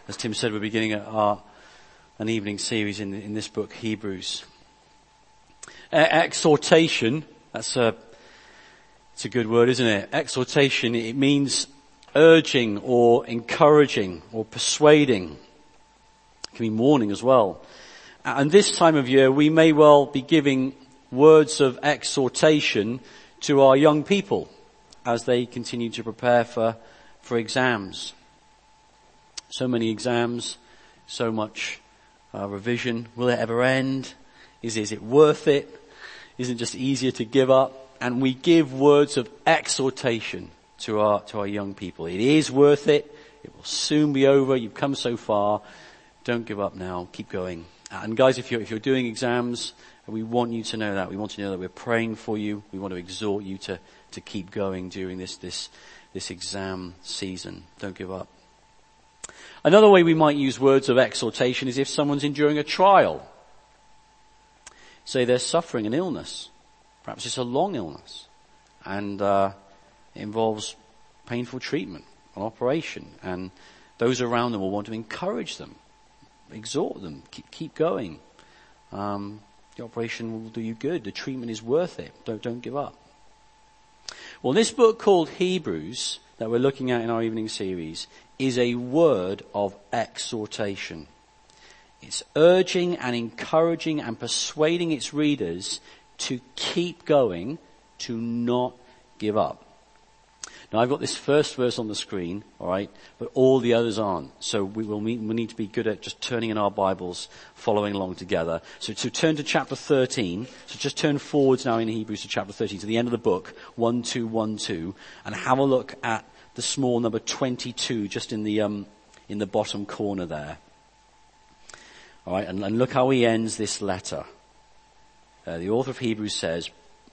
As Tim said, we're beginning an evening series in this book, Hebrews. Exhortation, it's a good word, isn't it? Exhortation, it means urging or encouraging or persuading. It can be warning as well. And this time of year, we may well be giving words of exhortation to our young people as they continue to prepare for exams. So many exams, so much revision. Will it ever end? Is it worth it? Isn't it just easier to give up? And we give words of exhortation to our young people. It is worth it. It will soon be over. You've come so far. Don't give up now. Keep going. And guys, if you're doing exams, we want you to know that. We want to know that we're praying for you. We want to exhort you to keep going during this exam season. Don't give up. Another way we might use words of exhortation is if someone's enduring a trial. Say they're suffering an illness. Perhaps it's a long illness. And it involves painful treatment, an operation. And those around them will want to encourage them, exhort them, keep going. The operation will do you good. The treatment is worth it. Don't give up. Well, this book called Hebrews that we're looking at in our evening series is a word of exhortation. It's urging and encouraging and persuading its readers to keep going, to not give up. Now, I've got this first verse on the screen, all right, but all the others aren't. So we need to be good at just turning in our Bibles, following along together. So to turn to chapter 13, so just turn forwards now in Hebrews to chapter 13, to the end of the book, 1212, and have a look at the small number 22, just in the bottom corner there. All right, and look how he ends this letter. The author of Hebrews says,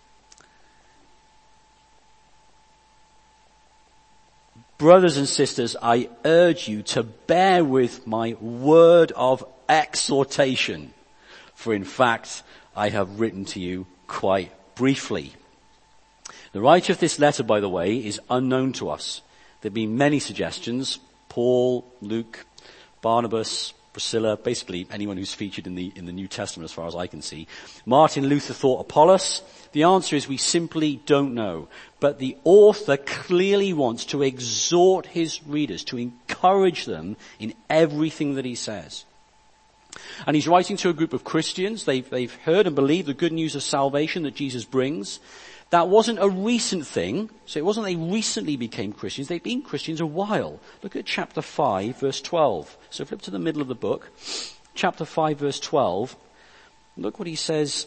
"Brothers and sisters, I urge you to bear with my word of exhortation, for in fact I have written to you quite briefly." The writer of this letter, by the way, is unknown to us. There have been many suggestions. Paul, Luke, Barnabas, Priscilla, basically anyone who's featured in the New Testament as far as I can see. Martin Luther thought Apollos. The answer is we simply don't know. But the author clearly wants to exhort his readers, to encourage them in everything that he says. And he's writing to a group of Christians. They've heard and believed the good news of salvation that Jesus brings. That wasn't a recent thing. So it wasn't they recently became Christians. They've been Christians a while. Look at chapter 5, verse 12. So flip to the middle of the book. Chapter 5, verse 12. Look what he says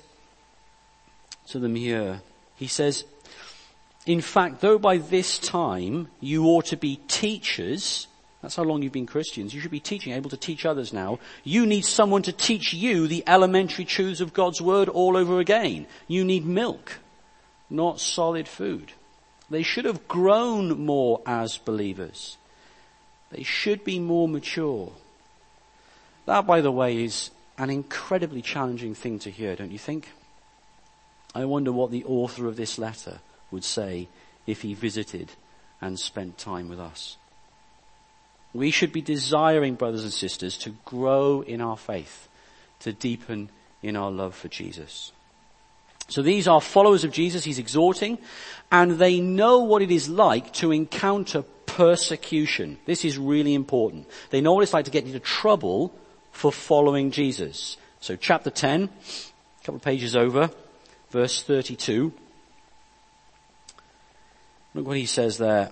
to them here. He says, "In fact, though by this time you ought to be teachers," that's how long you've been Christians, you should be teaching, able to teach others now, "you need someone to teach you the elementary truths of God's word all over again. You need milk, not solid food. They should have grown more as believers. They should be more mature." That, by the way, is an incredibly challenging thing to hear, don't you think? I wonder what the author of this letter would say if he visited and spent time with us. We should be desiring, brothers and sisters, to grow in our faith, to deepen in our love for Jesus. So these are followers of Jesus he's exhorting, and they know what it is like to encounter persecution. This is really important. They know what it's like to get into trouble for following Jesus. So chapter 10, a couple of pages over, verse 32. Look what he says there.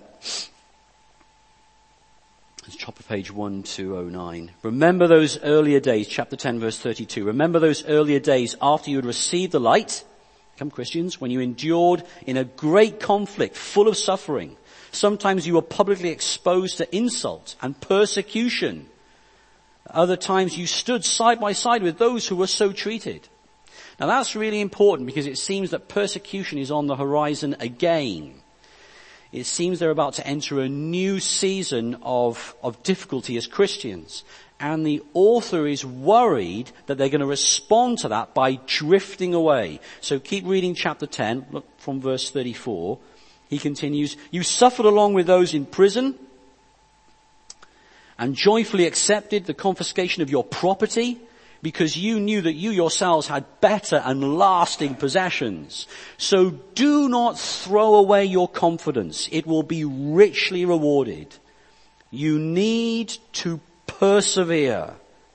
It's top of page 1209. "Remember those earlier days," chapter 10, verse 32. "Remember those earlier days after you had received the light," become Christians, "when you endured in a great conflict full of suffering. Sometimes you were publicly exposed to insult and persecution. Other times you stood side by side with those who were so treated." Now that's really important because it seems that persecution is on the horizon again. It seems they're about to enter a new season of difficulty as Christians. And the author is worried that they're going to respond to that by drifting away. So keep reading chapter 10, look from verse 34. He continues, "You suffered along with those in prison and joyfully accepted the confiscation of your property because you knew that you yourselves had better and lasting possessions. So do not throw away your confidence. It will be richly rewarded. You need to persevere.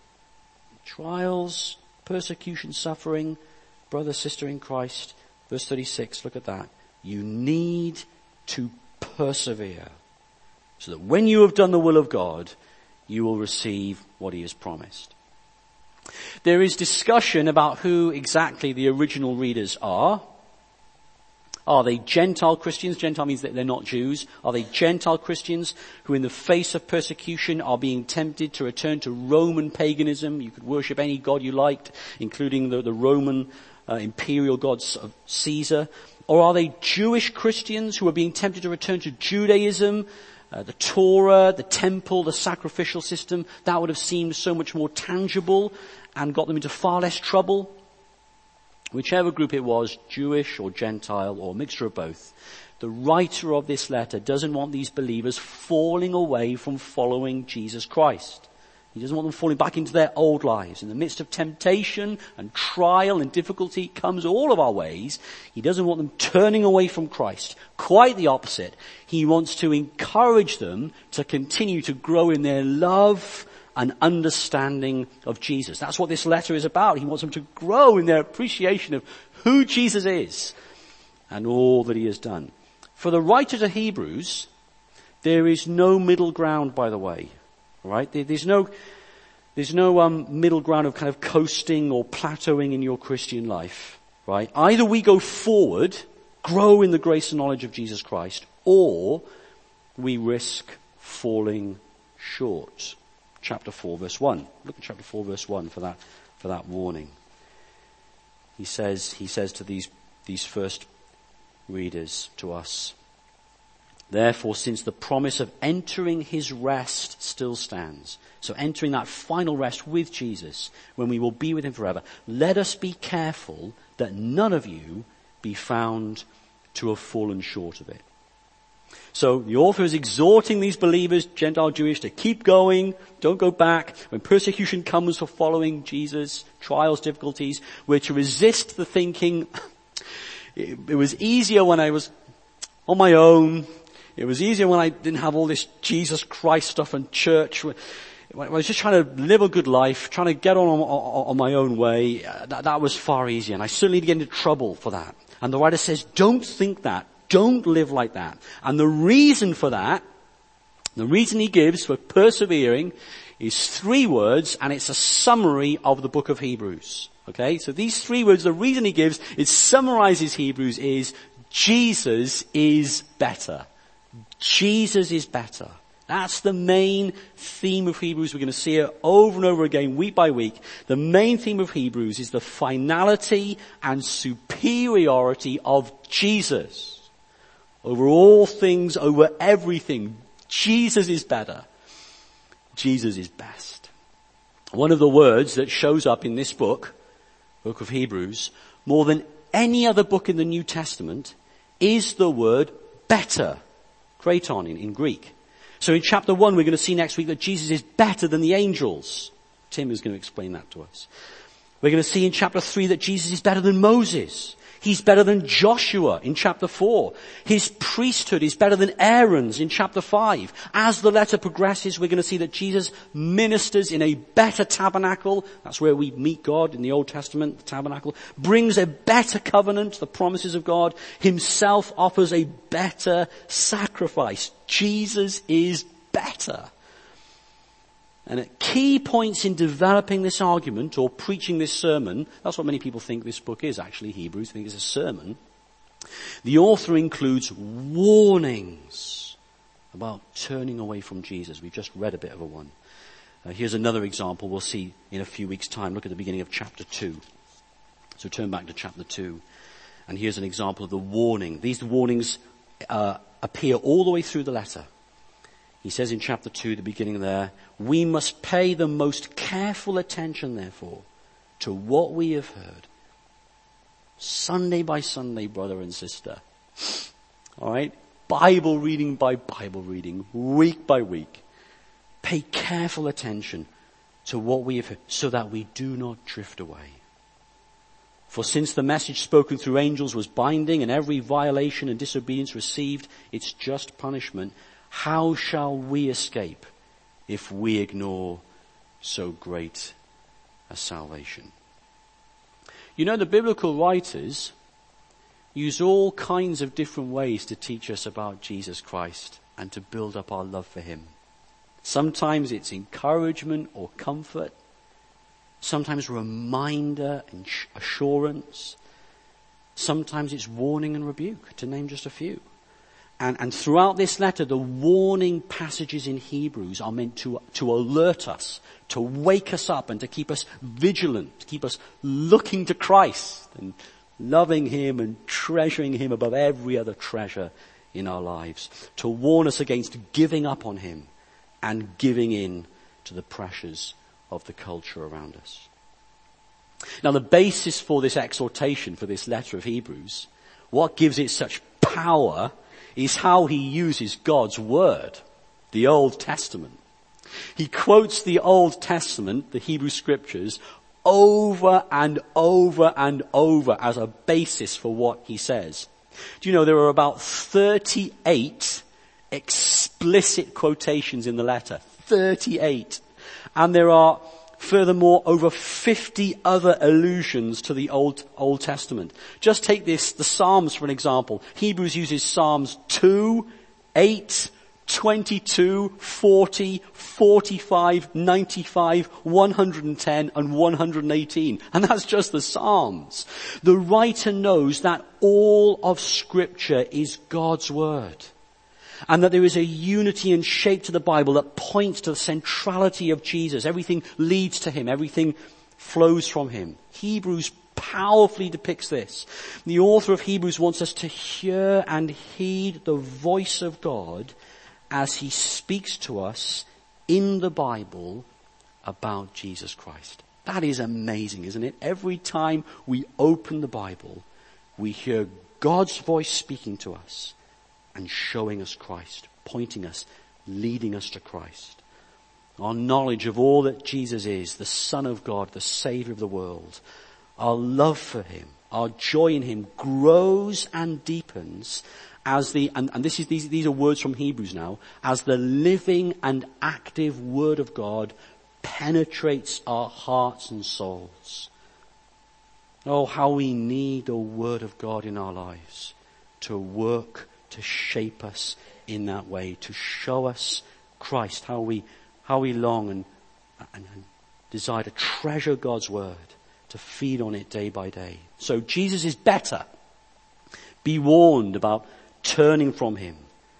Trials, persecution, suffering, brother, sister in Christ. Verse 36, look at that. You need to persevere so that when you have done the will of God, you will receive what he has promised. There is discussion about who exactly the original readers are. Are they Gentile Christians? Gentile means that they're not Jews. Are they Gentile Christians who in the face of persecution are being tempted to return to Roman paganism? You could worship any god you liked, including the Roman imperial god of Caesar. Or are they Jewish Christians who are being tempted to return to Judaism, the Torah, the temple, the sacrificial system? That would have seemed so much more tangible and got them into far less trouble. Whichever group it was, Jewish or Gentile or a mixture of both, the writer of this letter doesn't want these believers falling away from following Jesus Christ. He doesn't want them falling back into their old lives. In the midst of temptation and trial and difficulty comes all of our ways. He doesn't want them turning away from Christ. Quite the opposite. He wants to encourage them to continue to grow in their love and understanding of Jesus. That's what this letter is about. He wants them to grow in their appreciation of who Jesus is and all that he has done. For the writer to Hebrews, there is no middle ground, by the way. All right? There's no middle ground of kind of coasting or plateauing in your Christian life. Right? Either we go forward, grow in the grace and knowledge of Jesus Christ, or we risk falling short. Chapter 4 verse 1. Look at chapter 4 verse 1 for that warning. He says to these first readers, to us, therefore, since the promise of entering his rest still stands, so entering that final rest with Jesus, when we will be with him forever, let us be careful that none of you be found to have fallen short of it. So the author is exhorting these believers, Gentile Jewish, to keep going, don't go back. When persecution comes for following Jesus, trials, difficulties, we're to resist the thinking, it was easier when I was on my own. It was easier when I didn't have all this Jesus Christ stuff and church. When I was just trying to live a good life, trying to get on my own way. That was far easier. And I certainly didn't get into trouble for that. And the writer says, don't think that. Don't live like that. And the reason for that, the reason he gives for persevering is 3 words, and it's a summary of the book of Hebrews. Okay? So these 3 words, the reason he gives, it summarizes Hebrews is, Jesus is better. Jesus is better. That's the main theme of Hebrews. We're going to see it over and over again, week by week. The main theme of Hebrews is the finality and superiority of Jesus. Over all things, over everything, Jesus is better. Jesus is best. One of the words that shows up in this book of Hebrews, more than any other book in the New Testament, is the word better. Kraton in Greek. So in chapter 1, we're going to see next week that Jesus is better than the angels. Tim is going to explain that to us. We're going to see in chapter 3 that Jesus is better than Moses. He's better than Joshua in chapter 4. His priesthood is better than Aaron's in chapter 5. As the letter progresses, we're going to see that Jesus ministers in a better tabernacle. That's where we meet God in the Old Testament, the tabernacle. Brings a better covenant, the promises of God. Himself offers a better sacrifice. Jesus is better. And at key points in developing this argument or preaching this sermon, that's what many people think this book is actually, Hebrews, think it's a sermon. The author includes warnings about turning away from Jesus. We've just read a bit of a one. Here's another example we'll see in a few weeks' time. Look at the beginning of chapter 2. So turn back to chapter 2. And here's an example of the warning. These warnings appear all the way through the letter. He says in chapter 2, the beginning there, we must pay the most careful attention, therefore, to what we have heard. Sunday by Sunday, brother and sister. All right? Bible reading by Bible reading, week by week. Pay careful attention to what we have heard so that we do not drift away. For since the message spoken through angels was binding and every violation and disobedience received its just punishment, how shall we escape if we ignore so great a salvation? You know, the biblical writers use all kinds of different ways to teach us about Jesus Christ and to build up our love for him. Sometimes it's encouragement or comfort. Sometimes reminder and assurance. Sometimes it's warning and rebuke, to name just a few. And throughout this letter, the warning passages in Hebrews are meant to alert us, to wake us up and to keep us vigilant, to keep us looking to Christ and loving him and treasuring him above every other treasure in our lives, to warn us against giving up on him and giving in to the pressures of the culture around us. Now, the basis for this exhortation, for this letter of Hebrews, what gives it such power is how he uses God's word, the Old Testament. He quotes the Old Testament, the Hebrew scriptures, over and over and over as a basis for what he says. Do you know there are about 38 explicit quotations in the letter? 38. And there are, furthermore, over 50 other allusions to the Old Testament. Just take the Psalms for an example. Hebrews uses Psalms 2, 8, 22, 40, 45, 95, 110 and 118. And that's just the Psalms. The writer knows that all of Scripture is God's Word. And that there is a unity and shape to the Bible that points to the centrality of Jesus. Everything leads to him. Everything flows from him. Hebrews powerfully depicts this. The author of Hebrews wants us to hear and heed the voice of God as he speaks to us in the Bible about Jesus Christ. That is amazing, isn't it? Every time we open the Bible, we hear God's voice speaking to us and showing us Christ, pointing us, leading us to Christ. Our knowledge of all that Jesus is, the Son of God, the Savior of the world, our love for him, our joy in him grows and deepens as these are words from Hebrews now, as the living and active Word of God penetrates our hearts and souls. Oh, how we need the Word of God in our lives to work, to shape us in that way, to show us Christ, how we long and desire to treasure God's Word, to feed on it day by day. So Jesus is better. Be warned about turning from him.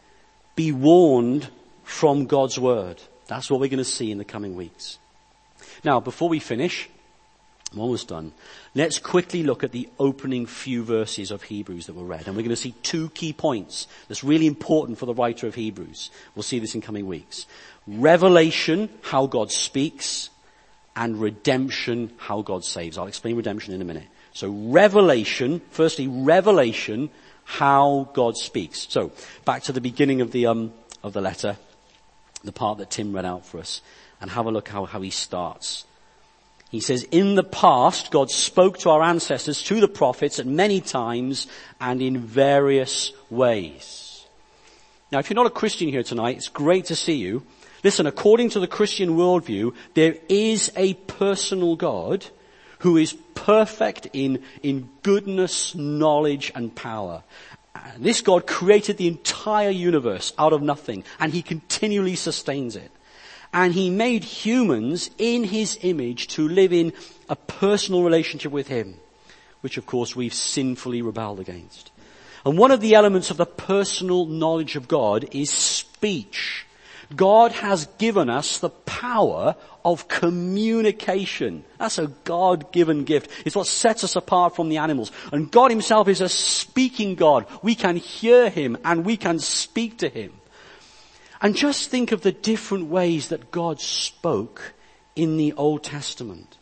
Be warned from God's Word. That's what we're going to see in the coming weeks. Now, before we finish, I'm almost done. Let's quickly look at the opening few verses of Hebrews that were read. And we're going to see two key points that's really important for the writer of Hebrews. We'll see this in coming weeks. Revelation, how God speaks, and redemption, how God saves. I'll explain redemption in a minute. So revelation, firstly, revelation, how God speaks. So back to the beginning of the letter, the part that Tim read out for us, and have a look how he starts. He says, in the past, God spoke to our ancestors, to the prophets, at many times and in various ways. Now, if you're not a Christian here tonight, it's great to see you. Listen, according to the Christian worldview, there is a personal God who is perfect in goodness, knowledge, and power. And this God created the entire universe out of nothing, and he continually sustains it. And he made humans in his image to live in a personal relationship with him, which of course we've sinfully rebelled against. And one of the elements of the personal knowledge of God is speech. God has given us the power of communication. That's a God-given gift. It's what sets us apart from the animals. And God himself is a speaking God. We can hear him and we can speak to him. And just think of the different ways that God spoke in the Old Testament.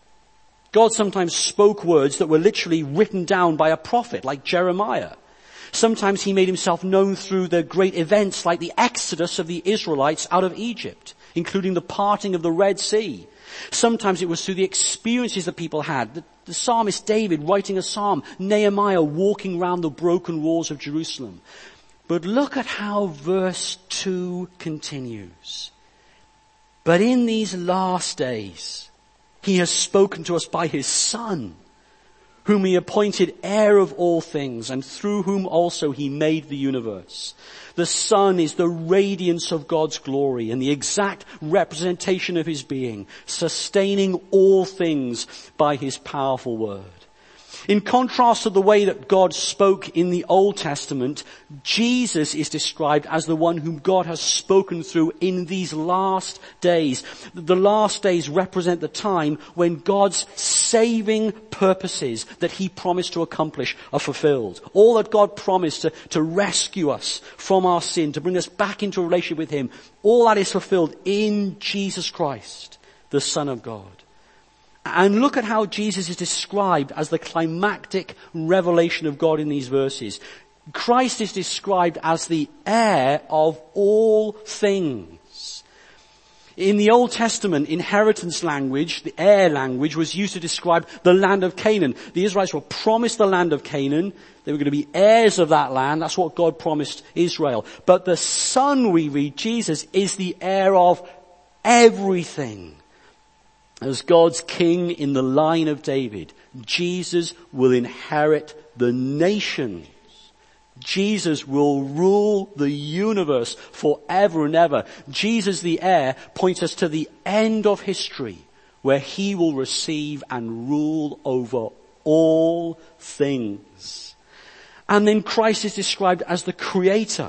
God sometimes spoke words that were literally written down by a prophet like Jeremiah. Sometimes he made himself known through the great events like the exodus of the Israelites out of Egypt including the parting of the Red Sea. Sometimes it was through the experiences that people had. The psalmist David writing a psalm, Nehemiah walking around the broken walls of Jerusalem. But look at how verse 2 continues. But in these last days, he has spoken to us by his Son, whom he appointed heir of all things, and through whom also he made the universe. The Son is the radiance of God's glory and the exact representation of his being, sustaining all things by his powerful word. In contrast to the way that God spoke in the Old Testament, Jesus is described as the one whom God has spoken through in these last days. The last days represent the time when God's saving purposes that he promised to accomplish are fulfilled. All that God promised to rescue us from our sin, to bring us back into a relationship with him, all that is fulfilled in Jesus Christ, the Son of God. And look at how Jesus is described as the climactic revelation of God in these verses. Christ is described as the heir of all things. In the Old Testament, inheritance language, the heir language, was used to describe the land of Canaan. The Israelites were promised the land of Canaan. They were going to be heirs of that land. That's what God promised Israel. But the Son, we read, Jesus, is the heir of everything. As God's king in the line of David, Jesus will inherit the nations. Jesus will rule the universe forever and ever. Jesus, the heir, points us to the end of history, where he will receive and rule over all things. And then Christ is described as the creator.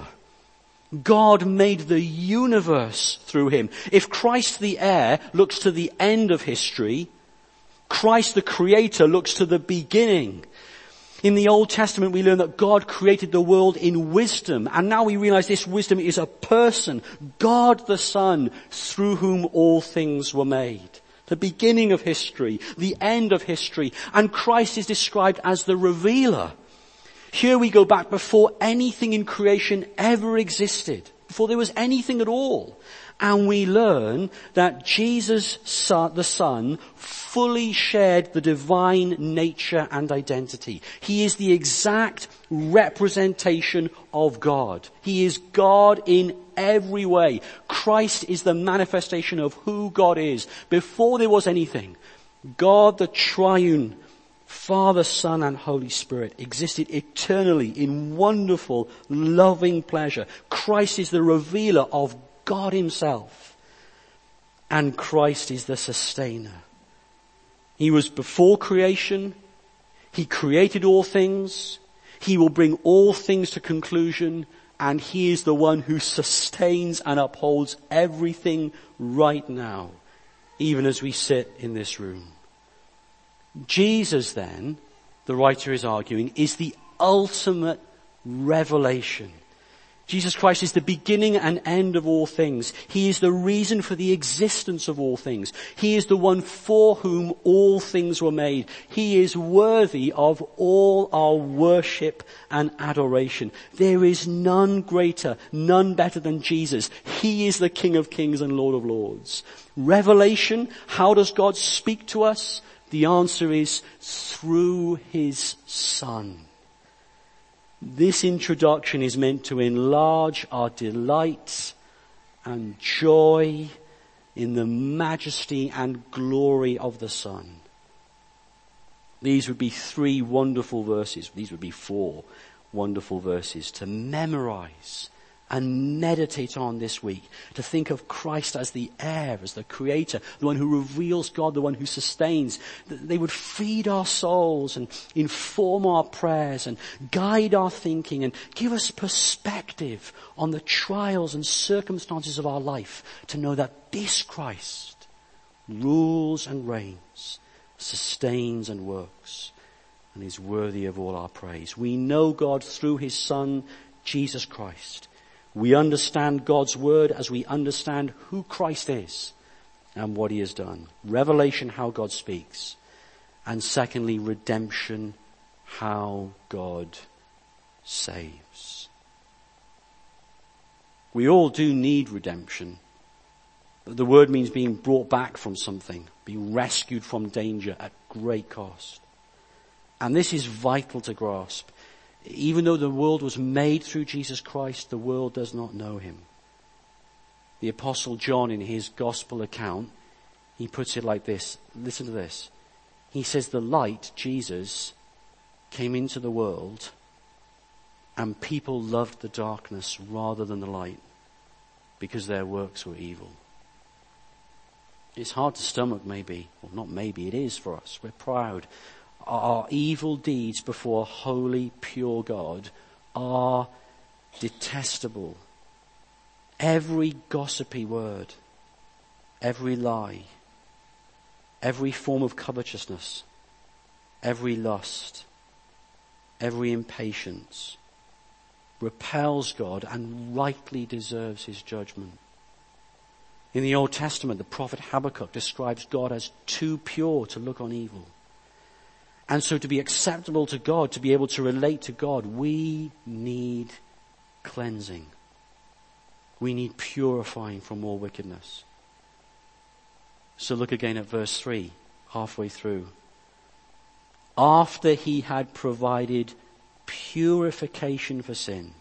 God made the universe through him. If Christ the heir looks to the end of history, Christ the creator looks to the beginning. In the Old Testament we learn that God created the world in wisdom, and now we realize this wisdom is a person, God the Son, through whom all things were made. The beginning of history, the end of history, and Christ is described as the revealer. Here we go back before anything in creation ever existed, before there was anything at all. And we learn that Jesus, the Son, fully shared the divine nature and identity. He is the exact representation of God. He is God in every way. Christ is the manifestation of who God is. Before there was anything, God the triune Father, Son, and Holy Spirit existed eternally in wonderful, loving pleasure. Christ is the revealer of God himself. And Christ is the sustainer. He was before creation. He created all things. He will bring all things to conclusion. And he is the one who sustains and upholds everything right now, even as we sit in this room. Jesus then, the writer is arguing, is the ultimate revelation. Jesus Christ is the beginning and end of all things. He is the reason for the existence of all things. He is the one for whom all things were made. He is worthy of all our worship and adoration. There is none greater, none better than Jesus. He is the King of Kings and Lord of Lords. Revelation, how does God speak to us? The answer is through his Son. This introduction is meant to enlarge our delight and joy in the majesty and glory of the Son. These would be 3 wonderful verses. These would be 4 wonderful verses to memorize and meditate on this week, to think of Christ as the heir, as the creator, the one who reveals God, the one who sustains. They would feed our souls and inform our prayers and guide our thinking and give us perspective on the trials and circumstances of our life, to know that this Christ rules and reigns, sustains and works, and is worthy of all our praise. We know God through his Son, Jesus Christ. We understand God's word as we understand who Christ is and what he has done. Revelation, how God speaks. And secondly, redemption, how God saves. We all do need redemption. The word means being brought back from something, being rescued from danger at great cost. And this is vital to grasp. Even though the world was made through Jesus Christ, the world does not know him. The Apostle John, in his gospel account, he puts it like this. Listen to this. He says the light, Jesus, came into the world and people loved the darkness rather than the light because their works were evil. It's hard to stomach maybe, well not maybe, it is for us. We're proud. Our evil deeds before a holy, pure God are detestable. Every gossipy word, every lie, every form of covetousness, every lust, every impatience repels God and rightly deserves his judgment. In the Old Testament, the prophet Habakkuk describes God as too pure to look on evil. And so to be acceptable to God, to be able to relate to God, we need cleansing. We need purifying from all wickedness. So look again at verse 3, halfway through. After he had provided purification for sins,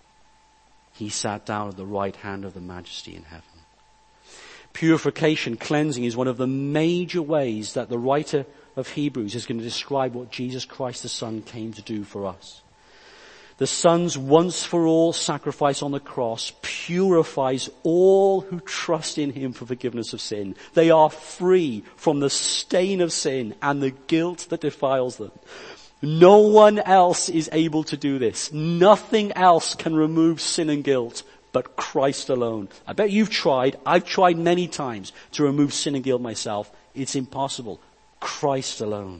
he sat down at the right hand of the Majesty in heaven. Purification, cleansing, is one of the major ways that the writer of Hebrews is going to describe what Jesus Christ the Son came to do for us. The Son's once for all sacrifice on the cross purifies all who trust in him for forgiveness of sin. They are free from the stain of sin and the guilt that defiles them. No one else is able to do this. Nothing else can remove sin and guilt but Christ alone. I bet you've tried. I've tried many times to remove sin and guilt myself. It's impossible. Christ alone.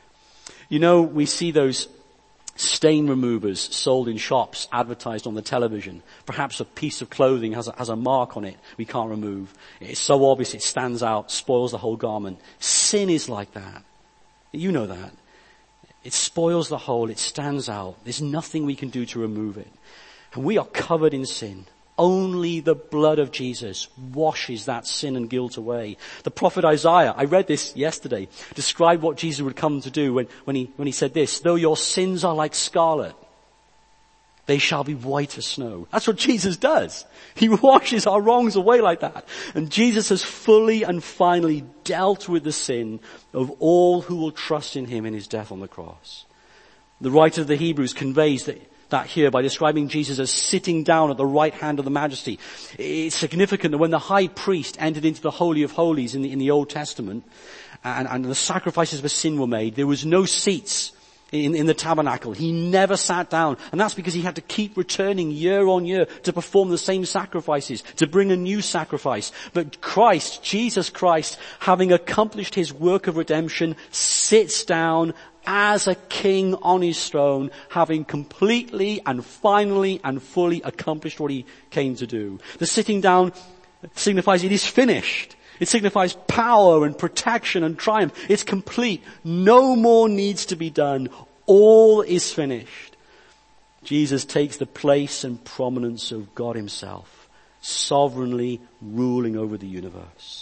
You know, we see those stain removers sold in shops, advertised on the television. Perhaps a piece of clothing has a mark on it we can't remove. It's so obvious it stands out, spoils the whole garment. Sin is like that. You know that. It spoils the whole, it stands out. There's nothing we can do to remove it. And we are covered in sin. Only the blood of Jesus washes that sin and guilt away. The prophet Isaiah, I read this yesterday, described what Jesus would come to do when he said this, though your sins are like scarlet, they shall be white as snow. That's what Jesus does. He washes our wrongs away like that. And Jesus has fully and finally dealt with the sin of all who will trust in him in his death on the cross. The writer of the Hebrews conveys that here by describing Jesus as sitting down at the right hand of the Majesty. It's significant that when the high priest entered into the Holy of Holies in the Old Testament and the sacrifices for sin were made, there was no seats in the tabernacle. He never sat down, and that's because he had to keep returning year on year to perform the same sacrifices, to bring a new sacrifice. But Christ, Jesus Christ, having accomplished his work of redemption, sits down as a king on his throne, having completely and finally and fully accomplished what he came to do. The sitting down signifies it is finished. It signifies power and protection and triumph. It's complete. No more needs to be done. All is finished. Jesus takes the place and prominence of God himself, sovereignly ruling over the universe.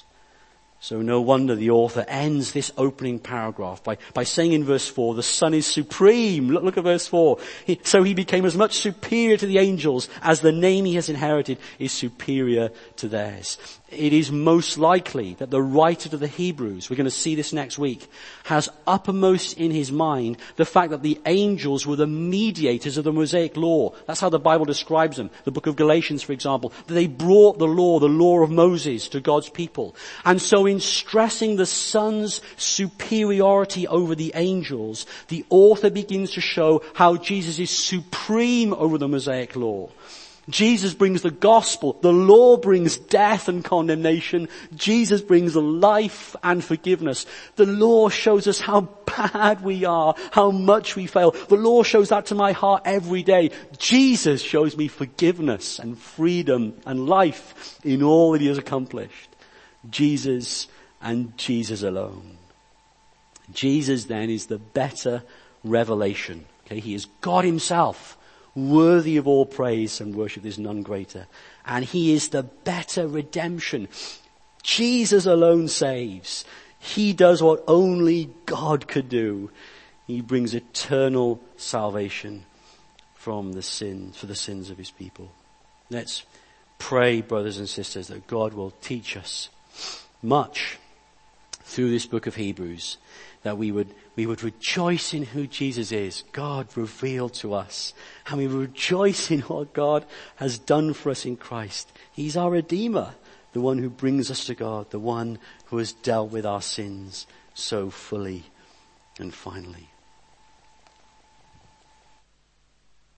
So no wonder the author ends this opening paragraph by saying in verse 4, the Son is supreme. Look at verse 4. So he became as much superior to the angels as the name he has inherited is superior to theirs. It is most likely that the writer to the Hebrews, we're going to see this next week, has uppermost in his mind the fact that the angels were the mediators of the Mosaic law. That's how the Bible describes them. The book of Galatians, for example, that they brought the law of Moses to God's people. And so in stressing the Son's superiority over the angels, the author begins to show how Jesus is supreme over the Mosaic law. Jesus brings the gospel. The law brings death and condemnation. Jesus brings life and forgiveness. The law shows us how bad we are, how much we fail. The law shows that to my heart every day. Jesus shows me forgiveness and freedom and life in all that he has accomplished. Jesus and Jesus alone. Jesus then is the better revelation. Okay, he is God himself, worthy of all praise and worship. There's none greater. And he is the better redemption. Jesus alone saves. He does what only God could do. He brings eternal salvation for the sins of his people. Let's pray, brothers and sisters, that God will teach us much through this book of Hebrews, that we would rejoice in who Jesus is, God revealed to us, and we rejoice in what God has done for us in Christ. He's our Redeemer, the one who brings us to God, the one who has dealt with our sins so fully and finally.